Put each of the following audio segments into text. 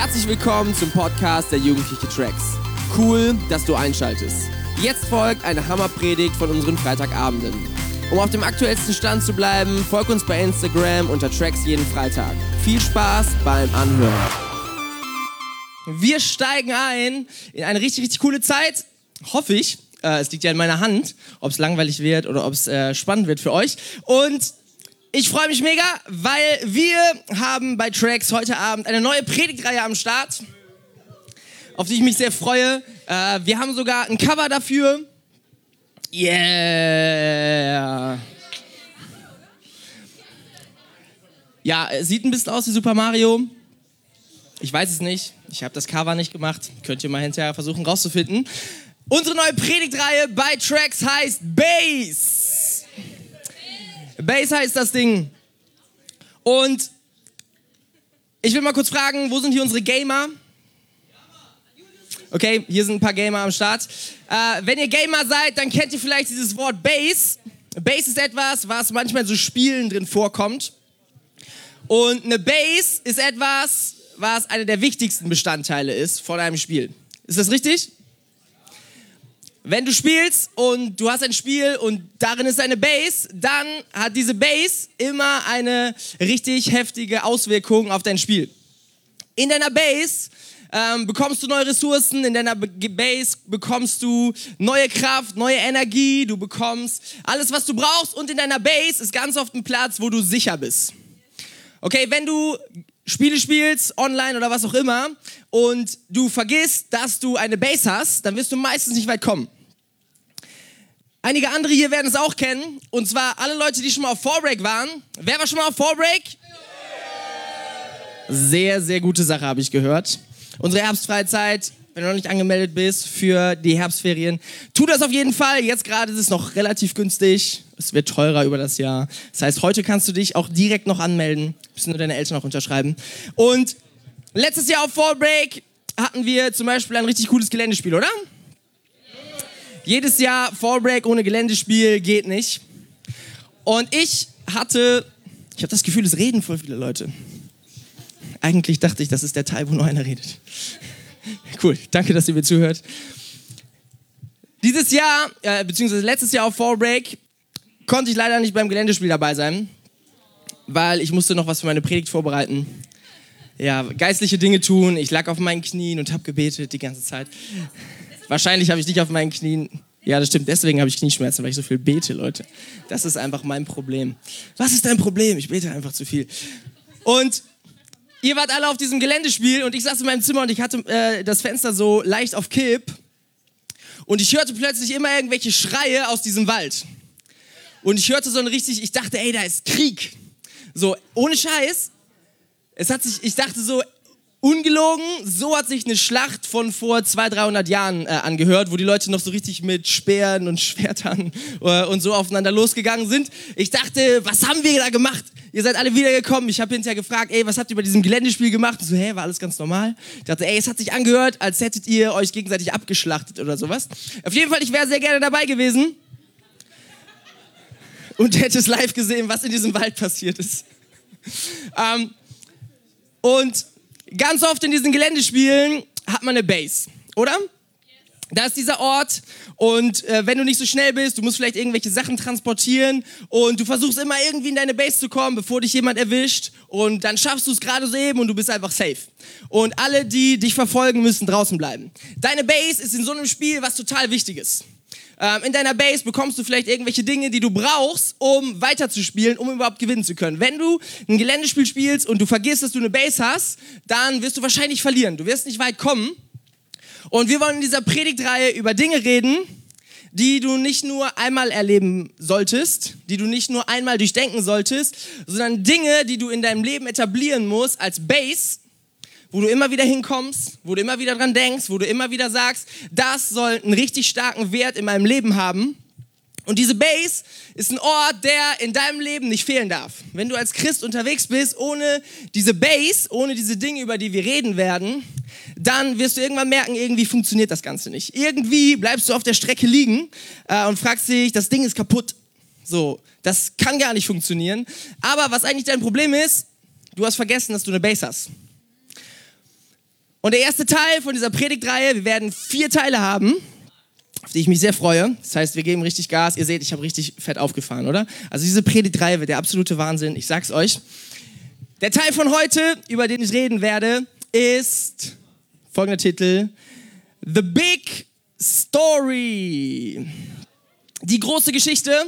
Herzlich willkommen zum Podcast der Jugendliche Tracks. Cool, dass du einschaltest. Jetzt folgt eine Hammerpredigt von unseren Freitagabenden. Um auf dem aktuellsten Stand zu bleiben, folg uns bei Instagram unter Tracks jeden Freitag. Viel Spaß beim Anhören. Wir steigen ein in eine richtig coole Zeit, hoffe ich. Es liegt ja in meiner Hand, ob es langweilig wird oder ob es spannend wird für euch. Und ich freue mich mega, weil wir haben bei Tracks heute Abend eine neue Predigtreihe am Start, auf die ich mich sehr freue. Wir haben sogar ein Cover dafür. Yeah! Ja, es sieht ein bisschen aus wie Super Mario. Ich weiß es nicht. Ich habe das Cover nicht gemacht. Könnt ihr mal hinterher versuchen rauszufinden. Unsere neue Predigtreihe bei Tracks heißt Bass. Bass heißt das Ding. Und ich will mal kurz fragen, wo sind hier unsere Gamer? Okay, hier sind ein paar Gamer am Start. Wenn ihr Gamer seid, dann kennt ihr vielleicht dieses Wort Bass. Bass ist etwas, was manchmal in so Spielen drin vorkommt. Und eine Bass ist etwas, was einer der wichtigsten Bestandteile ist von einem Spiel. Ist das richtig? Wenn du spielst und du hast ein Spiel und darin ist eine Bass, dann hat diese Bass immer eine richtig heftige Auswirkung auf dein Spiel. In deiner Bass bekommst du neue Ressourcen, in deiner Bass bekommst du neue Kraft, neue Energie, du bekommst alles, was du brauchst, und in deiner Bass ist ganz oft ein Platz, wo du sicher bist. Okay, wenn du Spiele spielst, online oder was auch immer, und du vergisst, dass du eine Bass hast, dann wirst du meistens nicht weit kommen. Einige andere hier werden es auch kennen, und zwar alle Leute, die schon mal auf Fallbreak waren. Wer war schon mal auf Fallbreak? Sehr, sehr gute Sache, habe ich gehört. Unsere Herbstfreizeit, wenn du noch nicht angemeldet bist für die Herbstferien, tu das auf jeden Fall. Jetzt gerade ist es noch relativ günstig. Es wird teurer über das Jahr. Das heißt, heute kannst du dich auch direkt noch anmelden. Müssen nur deine Eltern noch unterschreiben. Und letztes Jahr auf Fallbreak hatten wir zum Beispiel ein richtig cooles Geländespiel, oder? Jedes Jahr Fallbreak ohne Geländespiel geht nicht. Und ich habe das Gefühl, es reden voll viele Leute. Eigentlich dachte ich, das ist der Teil, wo nur einer redet. Cool, danke, dass ihr mir zuhört. Dieses Jahr, beziehungsweise letztes Jahr auf Fallbreak, konnte ich leider nicht beim Geländespiel dabei sein, weil ich musste noch was für meine Predigt vorbereiten. Ja, geistliche Dinge tun. Ich lag auf meinen Knien und habe gebetet die ganze Zeit. Wahrscheinlich habe ich nicht auf meinen Knien... Ja, das stimmt, deswegen habe ich Knieschmerzen, weil ich so viel bete, Leute. Das ist einfach mein Problem. Was ist dein Problem? Ich bete einfach zu viel. Und ihr wart alle auf diesem Geländespiel und ich saß in meinem Zimmer und ich hatte das Fenster so leicht auf Kipp. Und ich hörte plötzlich immer irgendwelche Schreie aus diesem Wald. Und ich hörte ich dachte, ey, da ist Krieg. So, ohne Scheiß. Ich dachte so, ungelogen, so hat sich eine Schlacht von vor 200-300 Jahren angehört, wo die Leute noch so richtig mit Speeren und Schwertern und so aufeinander losgegangen sind. Ich dachte, was haben wir da gemacht? Ihr seid alle wiedergekommen. Ich habe hinterher gefragt, ey, was habt ihr bei diesem Geländespiel gemacht? Und so, war alles ganz normal. Ich dachte, ey, es hat sich angehört, als hättet ihr euch gegenseitig abgeschlachtet oder sowas. Auf jeden Fall, ich wäre sehr gerne dabei gewesen und hätte es live gesehen, was in diesem Wald passiert ist. Und ganz oft in diesen Geländespielen hat man eine Bass, oder? Da ist dieser Ort und wenn du nicht so schnell bist, du musst vielleicht irgendwelche Sachen transportieren und du versuchst immer irgendwie in deine Base zu kommen, bevor dich jemand erwischt, und dann schaffst du es gerade so eben und du bist einfach safe. Und alle, die dich verfolgen, müssen draußen bleiben. Deine Base ist in so einem Spiel was total Wichtiges. In deiner Base bekommst du vielleicht irgendwelche Dinge, die du brauchst, um weiterzuspielen, um überhaupt gewinnen zu können. Wenn du ein Geländespiel spielst und du vergisst, dass du eine Base hast, dann wirst du wahrscheinlich verlieren. Du wirst nicht weit kommen. Und wir wollen in dieser Predigtreihe über Dinge reden, die du nicht nur einmal erleben solltest, die du nicht nur einmal durchdenken solltest, sondern Dinge, die du in deinem Leben etablieren musst als Base, wo du immer wieder hinkommst, wo du immer wieder dran denkst, wo du immer wieder sagst, das soll einen richtig starken Wert in meinem Leben haben. Und diese Base ist ein Ort, der in deinem Leben nicht fehlen darf. Wenn du als Christ unterwegs bist, ohne diese Base, ohne diese Dinge, über die wir reden werden, dann wirst du irgendwann merken, irgendwie funktioniert das Ganze nicht. Irgendwie bleibst du auf der Strecke liegen und fragst dich, das Ding ist kaputt. So, das kann gar nicht funktionieren. Aber was eigentlich dein Problem ist, du hast vergessen, dass du eine Base hast. Und der erste Teil von dieser Predigtreihe, wir werden 4 Teile haben, auf die ich mich sehr freue. Das heißt, wir geben richtig Gas. Ihr seht, ich habe richtig fett aufgefahren, oder? Also diese Predigtreihe wird der absolute Wahnsinn, ich sag's euch. Der Teil von heute, über den ich reden werde, ist folgender Titel: The Big Story. Die große Geschichte.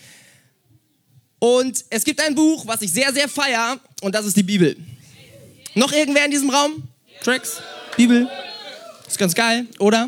Und es gibt ein Buch, was ich sehr, sehr feiere, und das ist die Bibel. Noch irgendwer in diesem Raum? Tracks? Bibel? Ist ganz geil, oder?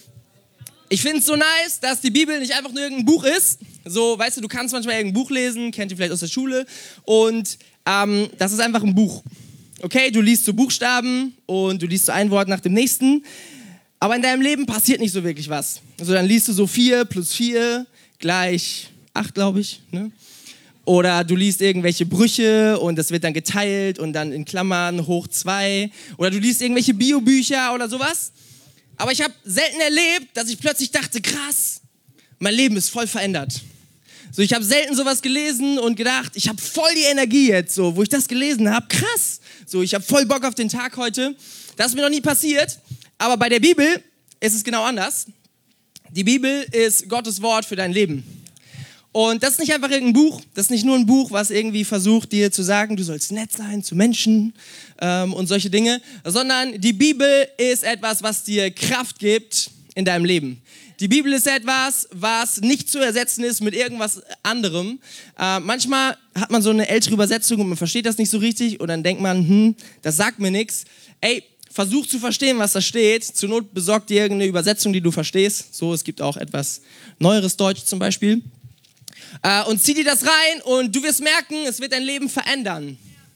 Ich finde es so nice, dass die Bibel nicht einfach nur irgendein Buch ist. So, weißt du, du kannst manchmal irgendein Buch lesen, kennt ihr vielleicht aus der Schule. Und das ist einfach ein Buch. Okay, du liest so Buchstaben und du liest so ein Wort nach dem nächsten. Aber in deinem Leben passiert nicht so wirklich was. Also dann liest du so 4 + 4 = 8, glaube ich. Ne? Oder du liest irgendwelche Brüche und das wird dann geteilt und dann in Klammern hoch 2. Oder du liest irgendwelche Biobücher oder sowas. Aber ich habe selten erlebt, dass ich plötzlich dachte, krass, mein Leben ist voll verändert. So, ich habe selten sowas gelesen und gedacht, ich habe voll die Energie jetzt, so, wo ich das gelesen habe, krass. So, ich habe voll Bock auf den Tag heute. Das ist mir noch nie passiert. Aber bei der Bibel ist es genau anders. Die Bibel ist Gottes Wort für dein Leben. Und das ist nicht einfach irgendein Buch, das ist nicht nur ein Buch, was irgendwie versucht, dir zu sagen, du sollst nett sein zu Menschen und solche Dinge, sondern die Bibel ist etwas, was dir Kraft gibt in deinem Leben. Die Bibel ist etwas, was nicht zu ersetzen ist mit irgendwas anderem. Manchmal hat man so eine ältere Übersetzung und man versteht das nicht so richtig und dann denkt man, das sagt mir nichts. Ey, versuch zu verstehen, was da steht. Zur Not besorg dir irgendeine Übersetzung, die du verstehst. So, es gibt auch etwas neueres Deutsch zum Beispiel. Und zieh dir das rein und du wirst merken, es wird dein Leben verändern.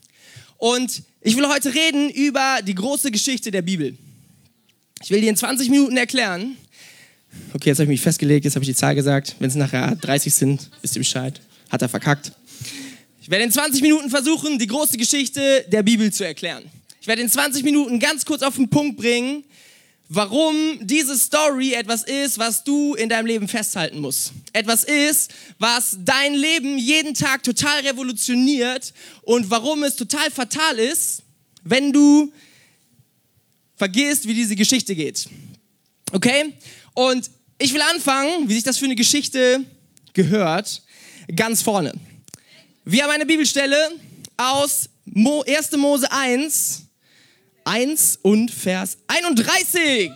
Und ich will heute reden über die große Geschichte der Bibel. Ich will dir in 20 Minuten erklären. Okay, jetzt habe ich mich festgelegt, jetzt habe ich die Zahl gesagt. Wenn es nachher 30 sind, wisst ihr Bescheid. Hat er verkackt. Ich werde in 20 Minuten versuchen, die große Geschichte der Bibel zu erklären. Ich werde in 20 Minuten ganz kurz auf den Punkt bringen, warum diese Story etwas ist, was du in deinem Leben festhalten musst. Etwas ist, was dein Leben jeden Tag total revolutioniert und warum es total fatal ist, wenn du vergisst, wie diese Geschichte geht. Okay? Und ich will anfangen, wie sich das für eine Geschichte gehört, ganz vorne. Wir haben eine Bibelstelle aus 1. Mose 1 und Vers 31.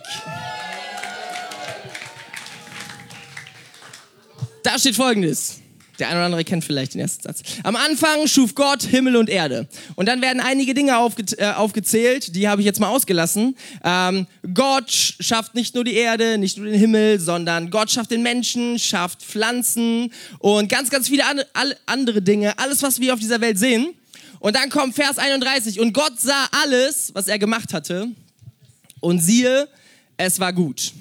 Da steht Folgendes. Der eine oder andere kennt vielleicht den ersten Satz. Am Anfang schuf Gott Himmel und Erde. Und dann werden einige Dinge aufgezählt, die habe ich jetzt mal ausgelassen. Gott schafft nicht nur die Erde, nicht nur den Himmel, sondern Gott schafft den Menschen, schafft Pflanzen und ganz, ganz viele andere Dinge. Alles, was wir auf dieser Welt sehen. Und dann kommt Vers 31. Und Gott sah alles, was er gemacht hatte. Und siehe, es war gut.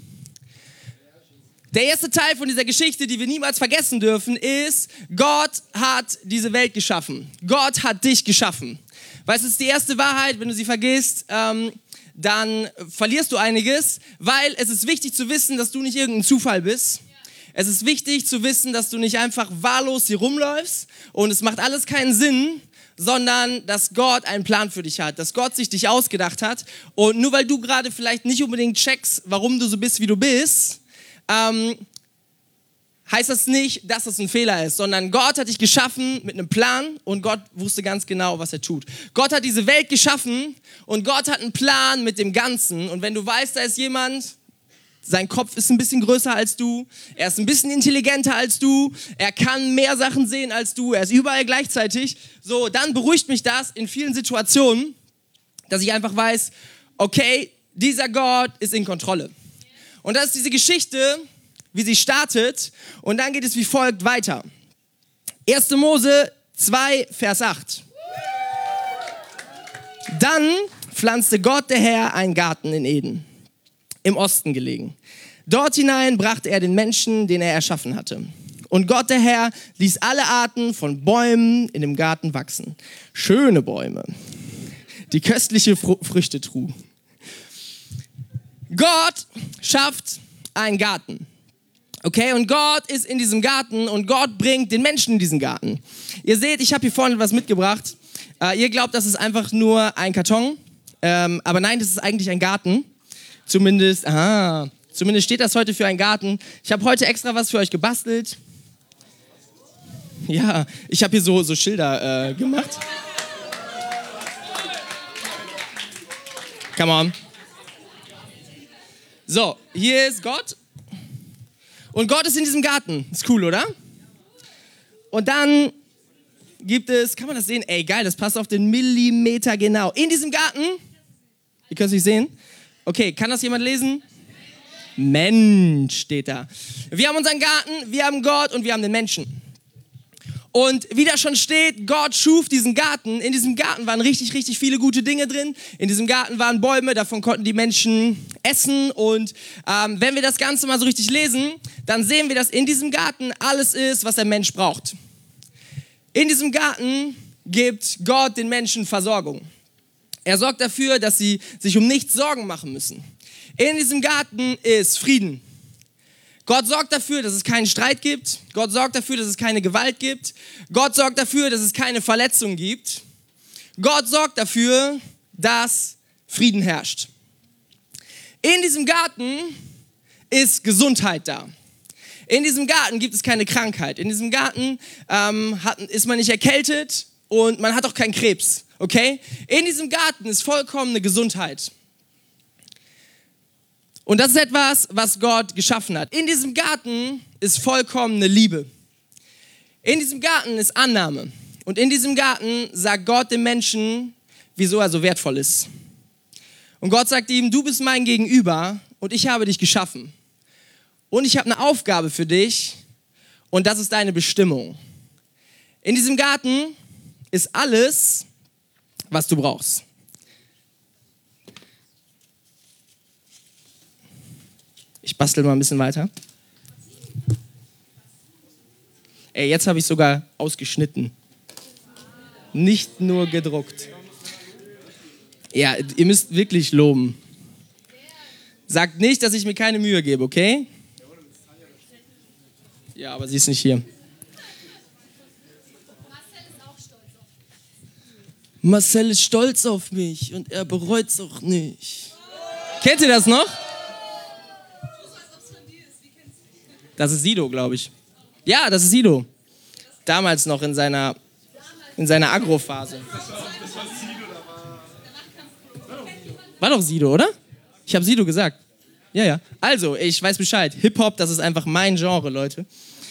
Der erste Teil von dieser Geschichte, die wir niemals vergessen dürfen, ist, Gott hat diese Welt geschaffen. Gott hat dich geschaffen. Weißt du, das ist die erste Wahrheit, wenn du sie vergisst, dann verlierst du einiges, weil es ist wichtig zu wissen, dass du nicht irgendein Zufall bist. Es ist wichtig zu wissen, dass du nicht einfach wahllos hier rumläufst und es macht alles keinen Sinn, sondern dass Gott einen Plan für dich hat, dass Gott sich dich ausgedacht hat. Und nur weil du gerade vielleicht nicht unbedingt checkst, warum du so bist, wie du bist, heißt das nicht, dass das ein Fehler ist, sondern Gott hat dich geschaffen mit einem Plan und Gott wusste ganz genau, was er tut. Gott hat diese Welt geschaffen und Gott hat einen Plan mit dem Ganzen. Und wenn du weißt, da ist jemand, sein Kopf ist ein bisschen größer als du, er ist ein bisschen intelligenter als du, er kann mehr Sachen sehen als du, er ist überall gleichzeitig, so, dann beruhigt mich das in vielen Situationen, dass ich einfach weiß, okay, dieser Gott ist in Kontrolle. Und das ist diese Geschichte, wie sie startet und dann geht es wie folgt weiter. 1. Mose 2, Vers 8. Dann pflanzte Gott, der Herr, einen Garten in Eden, im Osten gelegen. Dort hinein brachte er den Menschen, den er erschaffen hatte. Und Gott, der Herr, ließ alle Arten von Bäumen in dem Garten wachsen. Schöne Bäume, die köstliche Früchte trugen. Gott schafft einen Garten. Okay, und Gott ist in diesem Garten und Gott bringt den Menschen in diesen Garten. Ihr seht, ich habe hier vorne was mitgebracht. Ihr glaubt, das ist einfach nur ein Karton. Aber nein, das ist eigentlich ein Garten. Zumindest steht das heute für einen Garten. Ich habe heute extra was für euch gebastelt. Ja, ich habe hier so Schilder gemacht. Come on. So, hier ist Gott. Und Gott ist in diesem Garten. Ist cool, oder? Und dann gibt es, kann man das sehen? Ey, geil, das passt auf den Millimeter genau. In diesem Garten, ihr könnt es nicht sehen. Okay, kann das jemand lesen? Mensch steht da. Wir haben unseren Garten, wir haben Gott und wir haben den Menschen. Und wie da schon steht, Gott schuf diesen Garten. In diesem Garten waren richtig, richtig viele gute Dinge drin. In diesem Garten waren Bäume, davon konnten die Menschen essen. Und wenn wir das Ganze mal so richtig lesen, dann sehen wir, dass in diesem Garten alles ist, was der Mensch braucht. In diesem Garten gibt Gott den Menschen Versorgung. Er sorgt dafür, dass sie sich um nichts Sorgen machen müssen. In diesem Garten ist Frieden. Gott sorgt dafür, dass es keinen Streit gibt. Gott sorgt dafür, dass es keine Gewalt gibt. Gott sorgt dafür, dass es keine Verletzungen gibt. Gott sorgt dafür, dass Frieden herrscht. In diesem Garten ist Gesundheit da. In diesem Garten gibt es keine Krankheit. In diesem Garten ist man nicht erkältet und man hat auch keinen Krebs. Okay? In diesem Garten ist vollkommene Gesundheit. Und das ist etwas, was Gott geschaffen hat. In diesem Garten ist vollkommene Liebe. In diesem Garten ist Annahme. Und in diesem Garten sagt Gott dem Menschen, wieso er so wertvoll ist. Und Gott sagt ihm, du bist mein Gegenüber und ich habe dich geschaffen. Und ich habe eine Aufgabe für dich und das ist deine Bestimmung. In diesem Garten ist alles, was du brauchst. Ich bastel mal ein bisschen weiter. Ey, jetzt habe ich sogar ausgeschnitten. Nicht nur gedruckt. Ja, ihr müsst wirklich loben. Sagt nicht, dass ich mir keine Mühe gebe, okay? Ja, aber sie ist nicht hier. Marcel ist stolz auf mich und er bereut es auch nicht. Kennt ihr das noch? Das ist Sido, glaube ich. Ja, das ist Sido. Damals noch in seiner Agro-Phase. War doch Sido, oder? Ich habe Sido gesagt. Ja. Also, ich weiß Bescheid. Hip-Hop, das ist einfach mein Genre, Leute.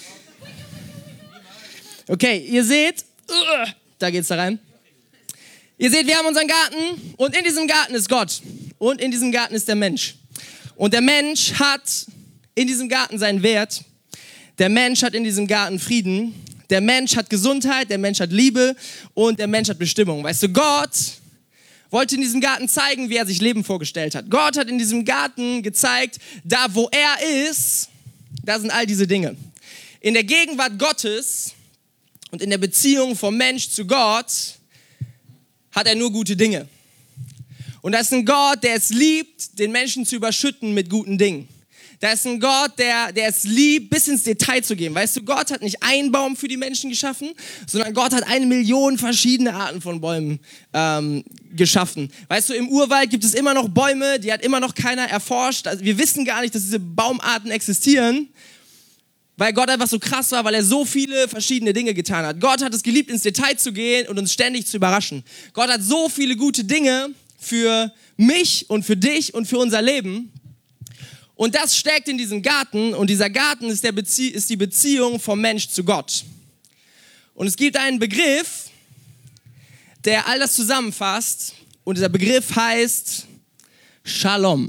Okay, ihr seht, da geht's da rein. Ihr seht, wir haben unseren Garten und in diesem Garten ist Gott. Und in diesem Garten ist der Mensch. Und der Mensch hat in diesem Garten seinen Wert. Der Mensch hat in diesem Garten Frieden. Der Mensch hat Gesundheit, der Mensch hat Liebe und der Mensch hat Bestimmung. Weißt du, Gott wollte in diesem Garten zeigen, wie er sich Leben vorgestellt hat. Gott hat in diesem Garten gezeigt, da wo er ist, da sind all diese Dinge. In der Gegenwart Gottes und in der Beziehung vom Mensch zu Gott hat er nur gute Dinge. Und da ist ein Gott, der es liebt, den Menschen zu überschütten mit guten Dingen. Da ist ein Gott, der es liebt, bis ins Detail zu gehen. Weißt du, Gott hat nicht einen Baum für die Menschen geschaffen, sondern Gott hat 1 Million verschiedene Arten von Bäumen geschaffen. Weißt du, im Urwald gibt es immer noch Bäume, die hat immer noch keiner erforscht. Also wir wissen gar nicht, dass diese Baumarten existieren, weil Gott einfach so krass war, weil er so viele verschiedene Dinge getan hat. Gott hat es geliebt, ins Detail zu gehen und uns ständig zu überraschen. Gott hat so viele gute Dinge für mich und für dich und für unser Leben. Und das steckt in diesem Garten und dieser Garten ist die Beziehung vom Mensch zu Gott. Und es gibt einen Begriff, der all das zusammenfasst und dieser Begriff heißt Shalom.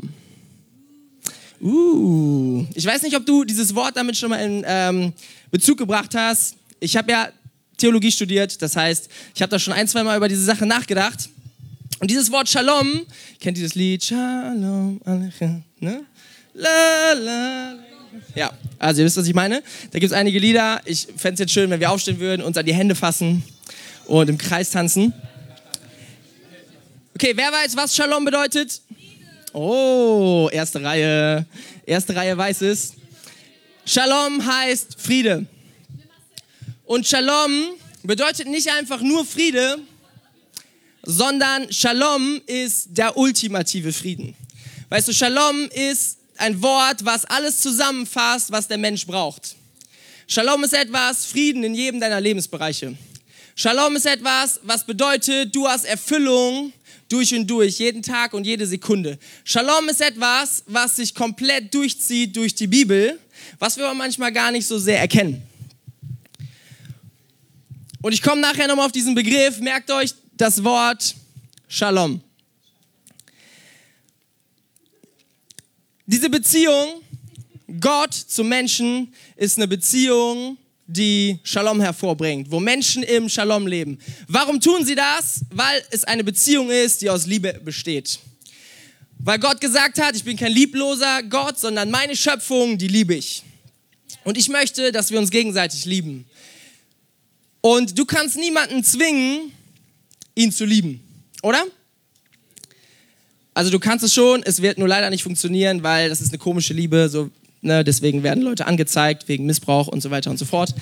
Ich weiß nicht, ob du dieses Wort damit schon mal in Bezug gebracht hast. Ich habe ja Theologie studiert, das heißt, ich habe da schon 1-2 Mal über diese Sache nachgedacht. Und dieses Wort Shalom, kennt ihr das Lied? Shalom, ne? La, la, la. Ja, also ihr wisst, was ich meine. Da gibt es einige Lieder. Ich fände es jetzt schön, wenn wir aufstehen würden, uns an die Hände fassen und im Kreis tanzen. Okay, wer weiß, was Shalom bedeutet? Oh, erste Reihe. Erste Reihe weiß es. Shalom heißt Friede. Und Shalom bedeutet nicht einfach nur Friede, sondern Shalom ist der ultimative Frieden. Weißt du, Shalom ist ein Wort, was alles zusammenfasst, was der Mensch braucht. Shalom ist etwas, Frieden in jedem deiner Lebensbereiche. Shalom ist etwas, was bedeutet, du hast Erfüllung durch und durch, jeden Tag und jede Sekunde. Shalom ist etwas, was sich komplett durchzieht durch die Bibel, was wir aber manchmal gar nicht so sehr erkennen. Und ich komme nachher nochmal auf diesen Begriff, merkt euch das Wort Shalom. Diese Beziehung, Gott zum Menschen, ist eine Beziehung, die Shalom hervorbringt, wo Menschen im Shalom leben. Warum tun sie das? Weil es eine Beziehung ist, die aus Liebe besteht. Weil Gott gesagt hat, ich bin kein liebloser Gott, sondern meine Schöpfung, die liebe ich. Und ich möchte, dass wir uns gegenseitig lieben. Und du kannst niemanden zwingen, ihn zu lieben, oder? Also du kannst es schon, es wird nur leider nicht funktionieren, weil das ist eine komische Liebe, so, ne, deswegen werden Leute angezeigt, wegen Missbrauch und so weiter und so fort.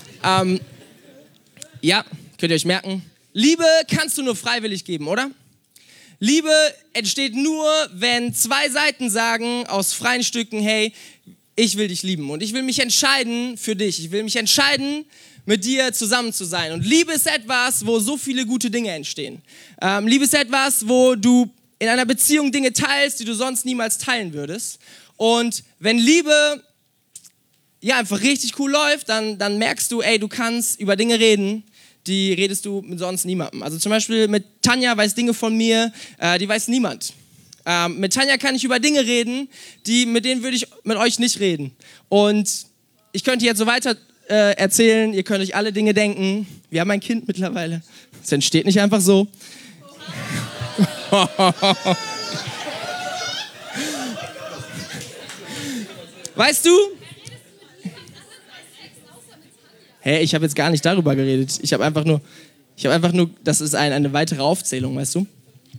Ja, könnt ihr euch merken. Liebe kannst du nur freiwillig geben, oder? Liebe entsteht nur, wenn zwei Seiten sagen, aus freien Stücken, hey, ich will dich lieben und ich will mich entscheiden für dich. Ich will mich entscheiden, mit dir zusammen zu sein. Und Liebe ist etwas, wo so viele gute Dinge entstehen. Liebe ist etwas, wo du in einer Beziehung Dinge teilst, die du sonst niemals teilen würdest. Und wenn Liebe ja einfach richtig cool läuft, dann merkst du, ey, du kannst über Dinge reden, die redest du mit sonst niemandem. Also zum Beispiel mit Tanja weiß Dinge von mir, die weiß niemand. Mit Tanja kann ich über Dinge reden, mit denen würde ich mit euch nicht reden. Und ich könnte jetzt so weiter erzählen, ihr könnt euch alle Dinge denken. Wir haben ein Kind mittlerweile. Es entsteht nicht einfach so. Weißt du? Hey, ich habe jetzt gar nicht darüber geredet. Ich habe einfach nur, das ist eine weitere Aufzählung, weißt du?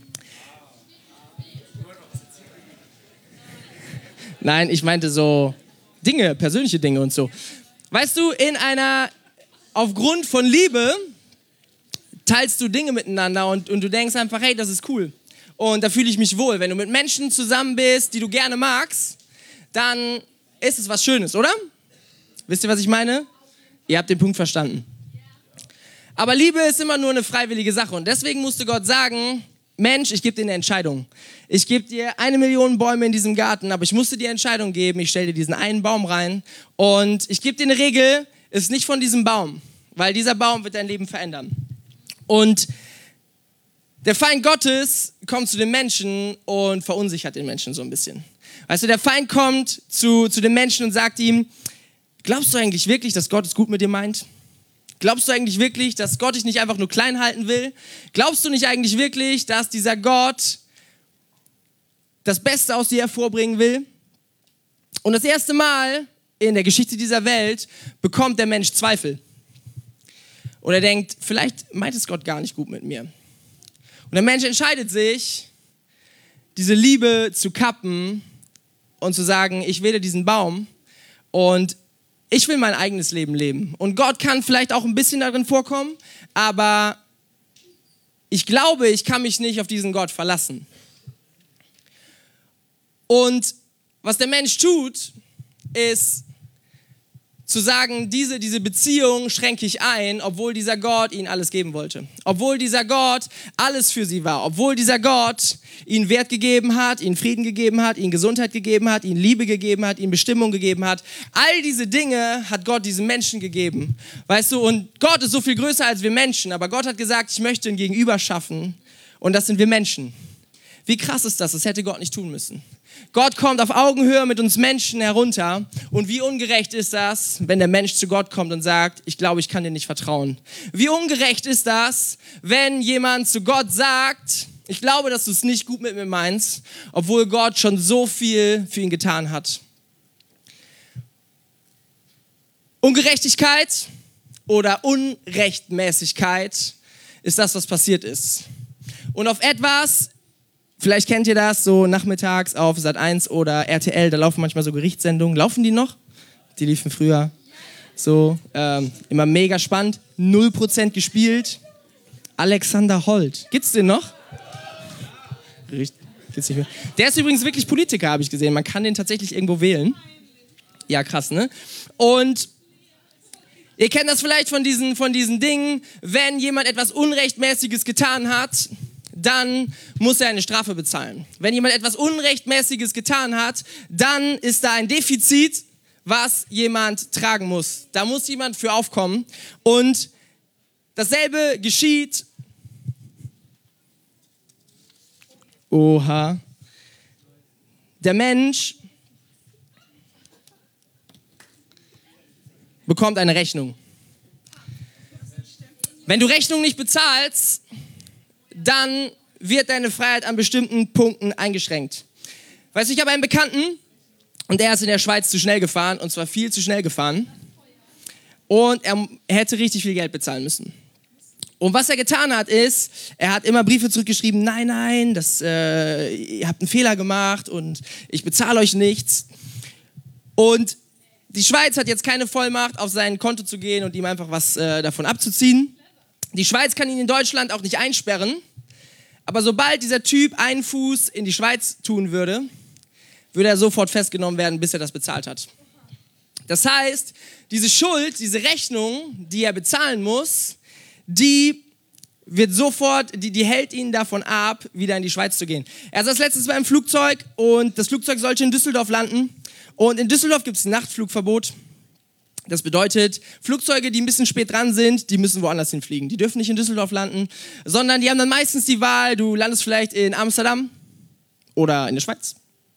Nein, ich meinte so Dinge, persönliche Dinge und so. Weißt du, aufgrund von Liebe teilst du Dinge miteinander und du denkst einfach, hey, das ist cool. Und da fühle ich mich wohl. Wenn du mit Menschen zusammen bist, die du gerne magst, dann ist es was Schönes, oder? Wisst ihr, was ich meine? Ihr habt den Punkt verstanden. Aber Liebe ist immer nur eine freiwillige Sache und deswegen musste Gott sagen, Mensch, ich gebe dir eine Entscheidung. Ich gebe dir 1 Million Bäume in diesem Garten, aber ich musste dir Entscheidung geben. Ich stelle dir diesen einen Baum rein und ich gebe dir eine Regel, ist nicht von diesem Baum, weil dieser Baum wird dein Leben verändern. Und der Feind Gottes kommt zu den Menschen und verunsichert den Menschen so ein bisschen. Weißt du, der Feind kommt zu dem Menschen und sagt ihm, glaubst du eigentlich wirklich, dass Gott es gut mit dir meint? Glaubst du eigentlich wirklich, dass Gott dich nicht einfach nur klein halten will? Glaubst du nicht eigentlich wirklich, dass dieser Gott das Beste aus dir hervorbringen will? Und das erste Mal in der Geschichte dieser Welt bekommt der Mensch Zweifel. Und er denkt, vielleicht meint es Gott gar nicht gut mit mir. Und der Mensch entscheidet sich, diese Liebe zu kappen und zu sagen, ich wähle diesen Baum und ich will mein eigenes Leben leben. Und Gott kann vielleicht auch ein bisschen darin vorkommen, aber ich glaube, ich kann mich nicht auf diesen Gott verlassen. Und was der Mensch tut, ist zu sagen, diese Beziehung schränke ich ein, obwohl dieser Gott ihnen alles geben wollte. Obwohl dieser Gott alles für sie war. Obwohl dieser Gott ihnen Wert gegeben hat, ihnen Frieden gegeben hat, ihnen Gesundheit gegeben hat, ihnen Liebe gegeben hat, ihnen Bestimmung gegeben hat. All diese Dinge hat Gott diesem Menschen gegeben. Weißt du, und Gott ist so viel größer als wir Menschen. Aber Gott hat gesagt, ich möchte ein Gegenüber schaffen. Und das sind wir Menschen. Wie krass ist das? Das hätte Gott nicht tun müssen. Gott kommt auf Augenhöhe mit uns Menschen herunter und wie ungerecht ist das, wenn der Mensch zu Gott kommt und sagt, ich glaube, ich kann dir nicht vertrauen. Wie ungerecht ist das, wenn jemand zu Gott sagt, ich glaube, dass du es nicht gut mit mir meinst, obwohl Gott schon so viel für ihn getan hat. Ungerechtigkeit oder Unrechtmäßigkeit ist das, was passiert ist. Und auf etwas, vielleicht kennt ihr das, so nachmittags auf Sat.1 oder RTL, da laufen manchmal so Gerichtssendungen. Laufen die noch? Die liefen früher. So, immer mega spannend. 0% gespielt. Alexander Holt. Gibt's den noch? Gibt's nicht mehr. Der ist übrigens wirklich Politiker, habe ich gesehen. Man kann den tatsächlich irgendwo wählen. Ja, krass, ne? Und ihr kennt das vielleicht von diesen Dingen, wenn jemand etwas Unrechtmäßiges getan hat, dann muss er eine Strafe bezahlen. Wenn jemand etwas Unrechtmäßiges getan hat, dann ist da ein Defizit, was jemand tragen muss. Da muss jemand für aufkommen. Und dasselbe geschieht. Oha. Der Mensch bekommt eine Rechnung. Wenn du Rechnung nicht bezahlst, dann wird deine Freiheit an bestimmten Punkten eingeschränkt. Weißt du, ich habe einen Bekannten und der ist in der Schweiz zu schnell gefahren, und zwar viel zu schnell gefahren. Und er hätte richtig viel Geld bezahlen müssen. Und was er getan hat, ist, er hat immer Briefe zurückgeschrieben, nein, ihr habt einen Fehler gemacht und ich bezahle euch nichts. Und die Schweiz hat jetzt keine Vollmacht, auf sein Konto zu gehen und ihm einfach was davon abzuziehen. Die Schweiz kann ihn in Deutschland auch nicht einsperren. Aber sobald dieser Typ einen Fuß in die Schweiz tun würde, würde er sofort festgenommen werden, bis er das bezahlt hat. Das heißt, diese Schuld, diese Rechnung, die er bezahlen muss, die hält ihn davon ab, wieder in die Schweiz zu gehen. Er saß letztens bei einem Flugzeug und das Flugzeug sollte in Düsseldorf landen. Und in Düsseldorf gibt es ein Nachtflugverbot. Das bedeutet, Flugzeuge, die ein bisschen spät dran sind, die müssen woanders hinfliegen. Die dürfen nicht in Düsseldorf landen, sondern die haben dann meistens die Wahl, du landest vielleicht in Amsterdam oder in der Schweiz.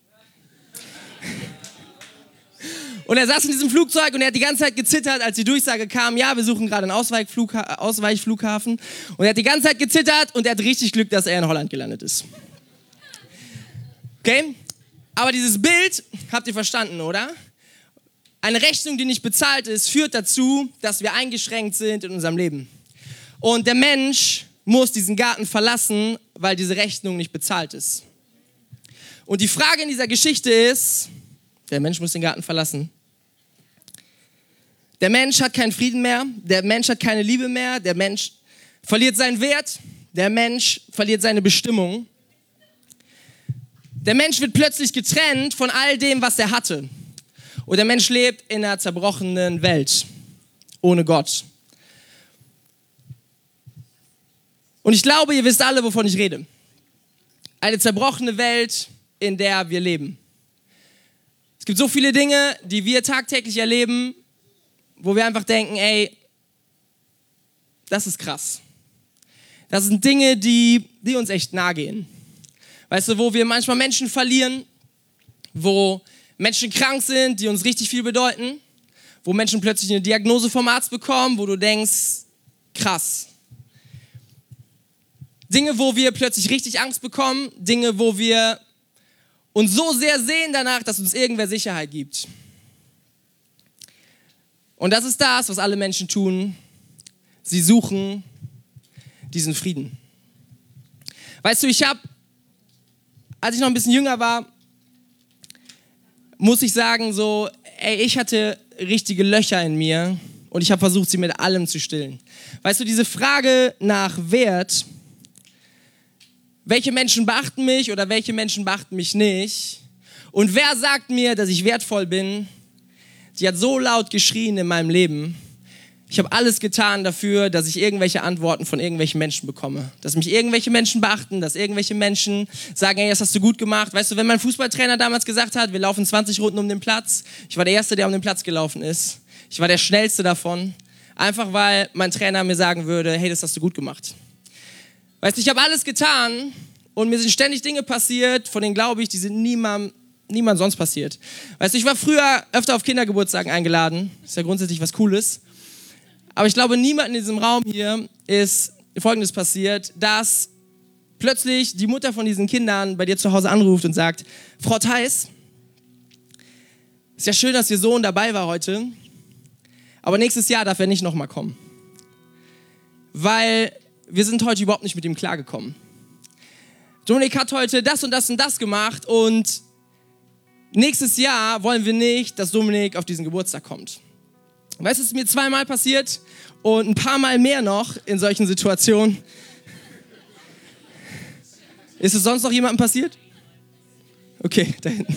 Und er saß in diesem Flugzeug und er hat die ganze Zeit gezittert, als die Durchsage kam, ja, wir suchen gerade einen Ausweichflughafen. Und er hat die ganze Zeit gezittert und er hat richtig Glück, dass er in Holland gelandet ist. Okay? Aber dieses Bild habt ihr verstanden, oder? Eine Rechnung, die nicht bezahlt ist, führt dazu, dass wir eingeschränkt sind in unserem Leben. Und der Mensch muss diesen Garten verlassen, weil diese Rechnung nicht bezahlt ist. Und die Frage in dieser Geschichte ist, der Mensch muss den Garten verlassen. Der Mensch hat keinen Frieden mehr, der Mensch hat keine Liebe mehr, der Mensch verliert seinen Wert, der Mensch verliert seine Bestimmung. Der Mensch wird plötzlich getrennt von all dem, was er hatte. Und der Mensch lebt in einer zerbrochenen Welt, ohne Gott. Und ich glaube, ihr wisst alle, wovon ich rede. Eine zerbrochene Welt, in der wir leben. Es gibt so viele Dinge, die wir tagtäglich erleben, wo wir einfach denken, ey, das ist krass. Das sind Dinge, die uns echt nahe gehen. Weißt du, wo wir manchmal Menschen verlieren, wo Menschen krank sind, die uns richtig viel bedeuten, wo Menschen plötzlich eine Diagnose vom Arzt bekommen, wo du denkst, krass. Dinge, wo wir plötzlich richtig Angst bekommen, Dinge, wo wir uns so sehr sehen danach, dass uns irgendwer Sicherheit gibt. Und das ist das, was alle Menschen tun. Sie suchen diesen Frieden. Weißt du, als ich noch ein bisschen jünger war, muss ich sagen, ich hatte richtige Löcher in mir und ich habe versucht, sie mit allem zu stillen. Weißt du, diese Frage nach Wert, welche Menschen beachten mich oder welche Menschen beachten mich nicht und wer sagt mir, dass ich wertvoll bin, die hat so laut geschrien in meinem Leben. Ich habe alles getan dafür, dass ich irgendwelche Antworten von irgendwelchen Menschen bekomme. Dass mich irgendwelche Menschen beachten, dass irgendwelche Menschen sagen, ey, das hast du gut gemacht. Weißt du, wenn mein Fußballtrainer damals gesagt hat, wir laufen 20 Runden um den Platz, ich war der Erste, der um den Platz gelaufen ist. Ich war der Schnellste davon. Einfach weil mein Trainer mir sagen würde, hey, das hast du gut gemacht. Weißt du, ich habe alles getan und mir sind ständig Dinge passiert, von denen glaube ich, die sind niemand sonst passiert. Weißt du, ich war früher öfter auf Kindergeburtstagen eingeladen. Ist ja grundsätzlich was Cooles. Aber ich glaube, niemand in diesem Raum hier ist Folgendes passiert, dass plötzlich die Mutter von diesen Kindern bei dir zu Hause anruft und sagt, Frau Theis, ist ja schön, dass Ihr Sohn dabei war heute, aber nächstes Jahr darf er nicht nochmal kommen. Weil wir sind heute überhaupt nicht mit ihm klargekommen. Dominik hat heute das und das und das gemacht und nächstes Jahr wollen wir nicht, dass Dominik auf diesen Geburtstag kommt. Weißt du, es ist mir 2-mal passiert und ein paar Mal mehr noch in solchen Situationen. Ist es sonst noch jemandem passiert? Okay, da hinten.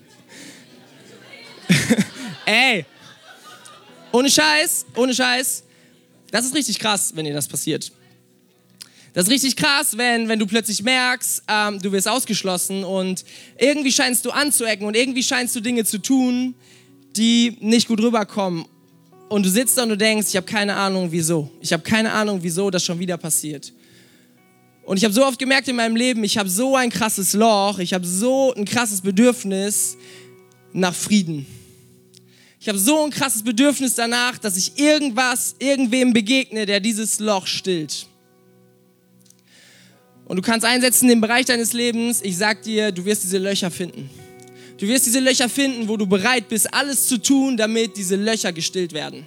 Ey, ohne Scheiß. Das ist richtig krass, wenn dir das passiert. Das ist richtig krass, wenn du plötzlich merkst, du wirst ausgeschlossen und irgendwie scheinst du anzuecken und irgendwie scheinst du Dinge zu tun, die nicht gut rüberkommen. Und du sitzt da und du denkst, ich habe keine Ahnung, wieso. Ich habe keine Ahnung, wieso das schon wieder passiert. Und ich habe so oft gemerkt in meinem Leben, ich habe so ein krasses Loch, ich habe so ein krasses Bedürfnis nach Frieden. Ich habe so ein krasses Bedürfnis danach, dass ich irgendwem begegne, der dieses Loch stillt. Und du kannst einsetzen im Bereich deines Lebens, ich sag dir, du wirst diese Löcher finden. Du wirst diese Löcher finden, wo du bereit bist, alles zu tun, damit diese Löcher gestillt werden.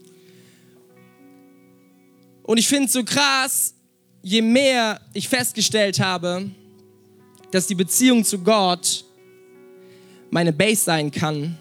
Und ich finde es so krass, je mehr ich festgestellt habe, dass die Beziehung zu Gott meine Base sein kann,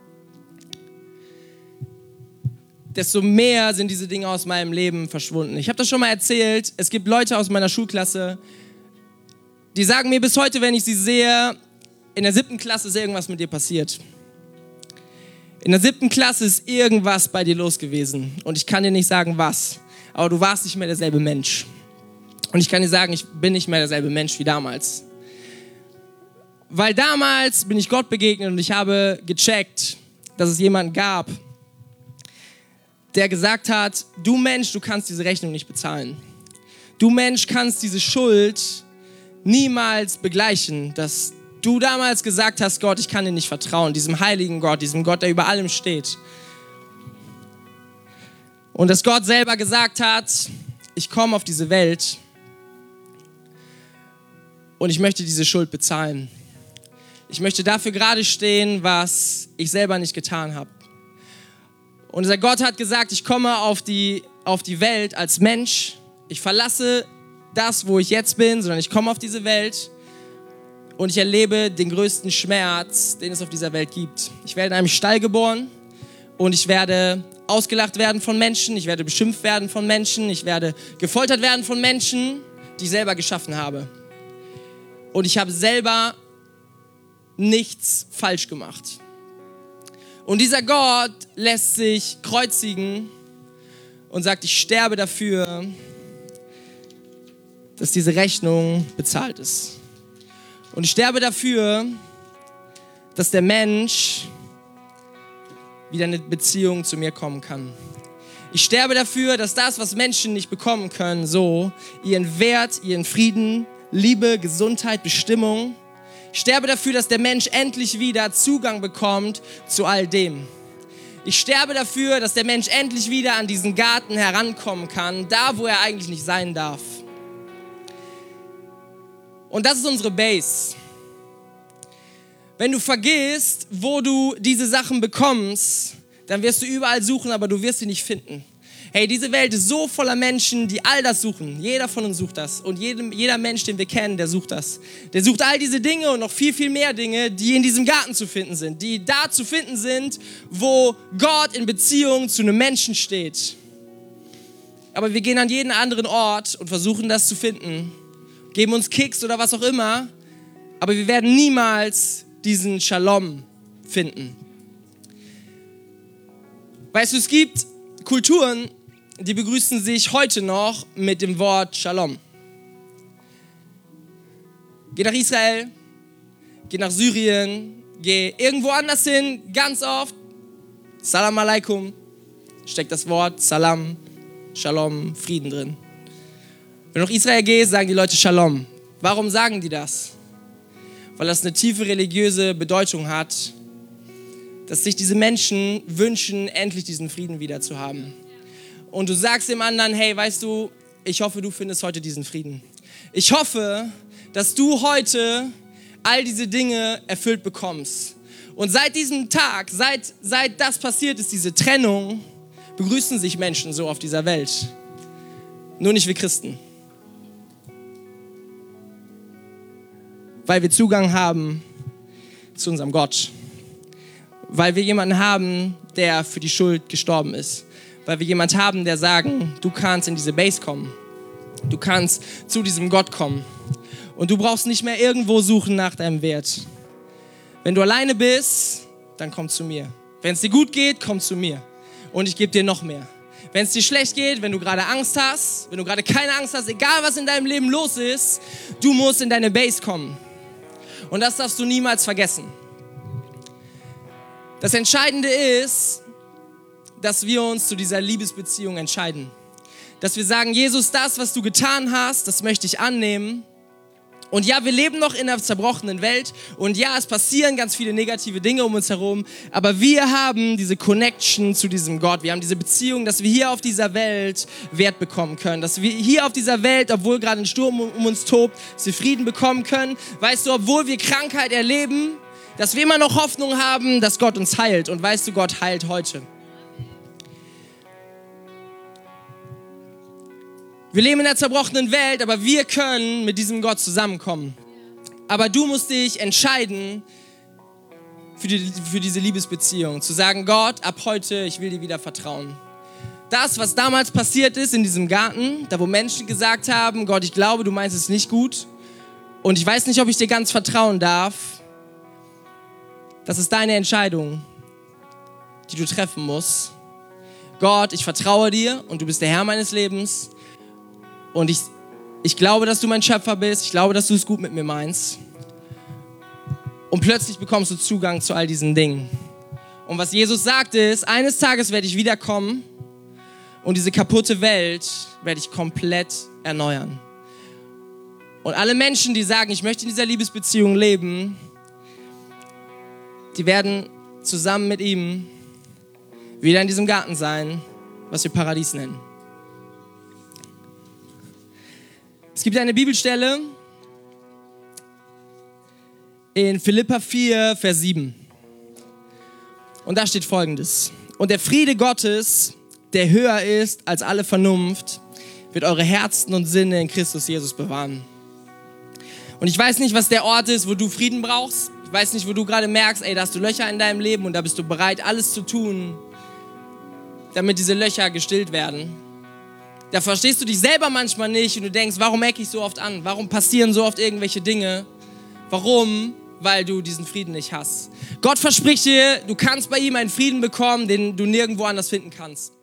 desto mehr sind diese Dinge aus meinem Leben verschwunden. Ich habe das schon mal erzählt, es gibt Leute aus meiner Schulklasse, die sagen mir bis heute, wenn ich sie sehe, in der 7. Klasse ist irgendwas mit dir passiert. In der 7. Klasse ist irgendwas bei dir los gewesen. Und ich kann dir nicht sagen, was. Aber du warst nicht mehr derselbe Mensch. Und ich kann dir sagen, ich bin nicht mehr derselbe Mensch wie damals. Weil damals bin ich Gott begegnet und ich habe gecheckt, dass es jemanden gab, der gesagt hat, du Mensch, du kannst diese Rechnung nicht bezahlen. Du Mensch kannst diese Schuld niemals begleichen, dass du damals gesagt hast, Gott, ich kann dir nicht vertrauen, diesem heiligen Gott, diesem Gott, der über allem steht. Und dass Gott selber gesagt hat, ich komme auf diese Welt und ich möchte diese Schuld bezahlen. Ich möchte dafür gerade stehen, was ich selber nicht getan habe. Und dieser Gott hat gesagt, ich komme auf die Welt als Mensch. Ich verlasse das, wo ich jetzt bin, sondern ich komme auf diese Welt und ich erlebe den größten Schmerz, den es auf dieser Welt gibt. Ich werde in einem Stall geboren und ich werde ausgelacht werden von Menschen, ich werde beschimpft werden von Menschen, ich werde gefoltert werden von Menschen, die ich selber geschaffen habe. Und ich habe selber nichts falsch gemacht. Und dieser Gott lässt sich kreuzigen und sagt, ich sterbe dafür, dass diese Rechnung bezahlt ist. Und ich sterbe dafür, dass der Mensch wieder in eine Beziehung zu mir kommen kann. Ich sterbe dafür, dass das, was Menschen nicht bekommen können, so ihren Wert, ihren Frieden, Liebe, Gesundheit, Bestimmung. Ich sterbe dafür, dass der Mensch endlich wieder Zugang bekommt zu all dem. Ich sterbe dafür, dass der Mensch endlich wieder an diesen Garten herankommen kann, da, wo er eigentlich nicht sein darf. Und das ist unsere Base. Wenn du vergisst, wo du diese Sachen bekommst, dann wirst du überall suchen, aber du wirst sie nicht finden. Hey, diese Welt ist so voller Menschen, die all das suchen. Jeder von uns sucht das. Und jeder Mensch, den wir kennen, der sucht das. Der sucht all diese Dinge und noch viel, viel mehr Dinge, die in diesem Garten zu finden sind. Die da zu finden sind, wo Gott in Beziehung zu einem Menschen steht. Aber wir gehen an jeden anderen Ort und versuchen das zu finden. Geben uns Kicks oder was auch immer. Aber wir werden niemals diesen Shalom finden. Weißt du, es gibt Kulturen, die begrüßen sich heute noch mit dem Wort Shalom. Geh nach Israel, geh nach Syrien, geh irgendwo anders hin, ganz oft. Salam alaikum, steckt das Wort Salam, Shalom, Frieden drin. Wenn du nach Israel gehst, sagen die Leute Shalom. Warum sagen die das? Weil das eine tiefe religiöse Bedeutung hat, dass sich diese Menschen wünschen, endlich diesen Frieden wieder zu haben. Und du sagst dem anderen, hey, weißt du, ich hoffe, du findest heute diesen Frieden. Ich hoffe, dass du heute all diese Dinge erfüllt bekommst. Und seit diesem Tag, seit das passiert ist, diese Trennung, begrüßen sich Menschen so auf dieser Welt. Nur nicht wir Christen. Weil wir Zugang haben zu unserem Gott. Weil wir jemanden haben, der für die Schuld gestorben ist. Weil wir jemanden haben, der sagt, du kannst in diese Base kommen. Du kannst zu diesem Gott kommen. Und du brauchst nicht mehr irgendwo suchen nach deinem Wert. Wenn du alleine bist, dann komm zu mir. Wenn es dir gut geht, komm zu mir. Und ich gebe dir noch mehr. Wenn es dir schlecht geht, wenn du gerade Angst hast, wenn du gerade keine Angst hast, egal was in deinem Leben los ist, du musst in deine Base kommen. Und das darfst du niemals vergessen. Das Entscheidende ist, dass wir uns zu dieser Liebesbeziehung entscheiden. Dass wir sagen, Jesus, das, was du getan hast, das möchte ich annehmen. Und ja, wir leben noch in einer zerbrochenen Welt. Und ja, es passieren ganz viele negative Dinge um uns herum. Aber wir haben diese Connection zu diesem Gott. Wir haben diese Beziehung, dass wir hier auf dieser Welt Wert bekommen können. Dass wir hier auf dieser Welt, obwohl gerade ein Sturm um uns tobt, dass wir Frieden bekommen können. Weißt du, obwohl wir Krankheit erleben, dass wir immer noch Hoffnung haben, dass Gott uns heilt. Und weißt du, Gott heilt heute. Wir leben in einer zerbrochenen Welt, aber wir können mit diesem Gott zusammenkommen. Aber du musst dich entscheiden für diese Liebesbeziehung. Zu sagen, Gott, ab heute, ich will dir wieder vertrauen. Das, was damals passiert ist in diesem Garten, da wo Menschen gesagt haben, Gott, ich glaube, du meinst es nicht gut und ich weiß nicht, ob ich dir ganz vertrauen darf. Das ist deine Entscheidung, die du treffen musst. Gott, ich vertraue dir und du bist der Herr meines Lebens. Und ich glaube, dass du mein Schöpfer bist. Ich glaube, dass du es gut mit mir meinst. Und plötzlich bekommst du Zugang zu all diesen Dingen. Und was Jesus sagt ist, eines Tages werde ich wiederkommen und diese kaputte Welt werde ich komplett erneuern. Und alle Menschen, die sagen, ich möchte in dieser Liebesbeziehung leben, die werden zusammen mit ihm wieder in diesem Garten sein, was wir Paradies nennen. Es gibt eine Bibelstelle in Philipper 4, Vers 7. Und da steht Folgendes. Und der Friede Gottes, der höher ist als alle Vernunft, wird eure Herzen und Sinne in Christus Jesus bewahren. Und ich weiß nicht, was der Ort ist, wo du Frieden brauchst. Ich weiß nicht, wo du gerade merkst, da hast du Löcher in deinem Leben und da bist du bereit, alles zu tun, damit diese Löcher gestillt werden. Da verstehst du dich selber manchmal nicht und du denkst, warum ecke ich so oft an? Warum passieren so oft irgendwelche Dinge? Warum? Weil du diesen Frieden nicht hast. Gott verspricht dir, du kannst bei ihm einen Frieden bekommen, den du nirgendwo anders finden kannst.